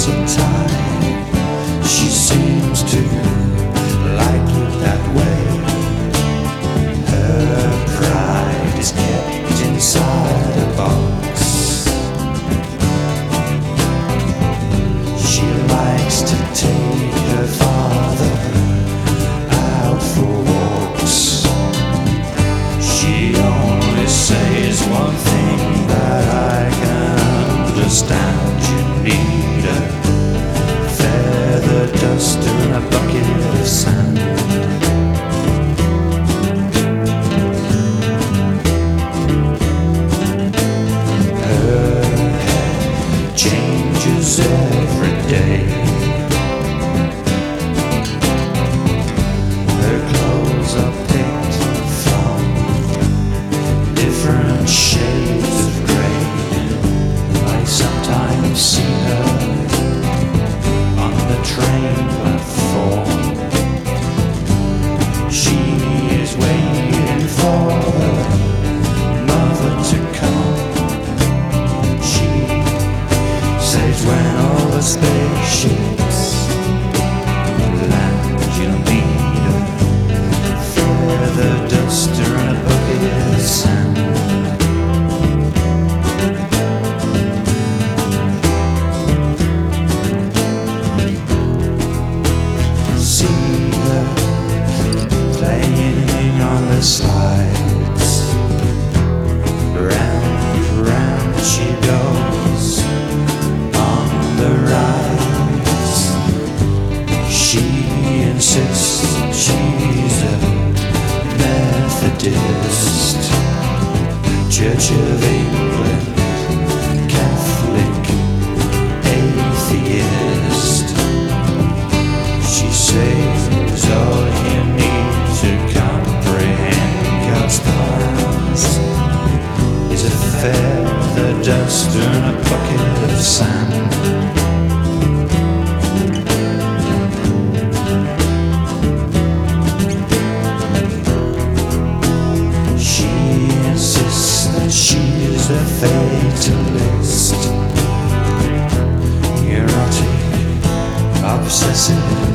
hands are tied. She seems to like it that way. Her pride is kept inside a box. She likes to take her father out for walks. She only says one thing that I can understand. You need a feather duster and a bucket of sand. Her hair changes every day. Her clothes are picked from different shades of grey. I sometimes see her on the train platform. She is waiting for her mother to come. She says when all the spaceships land, you'll need a feather duster and a bucket of sand. See her playing on the slides. Round, round she goes on the rides. She insists she's a Methodist, Church of England, Catholic, atheist. She says all you need to comprehend God's plans is a feather duster and a bucket of sand. She insists that she is a fatalist, neurotic, obsessive,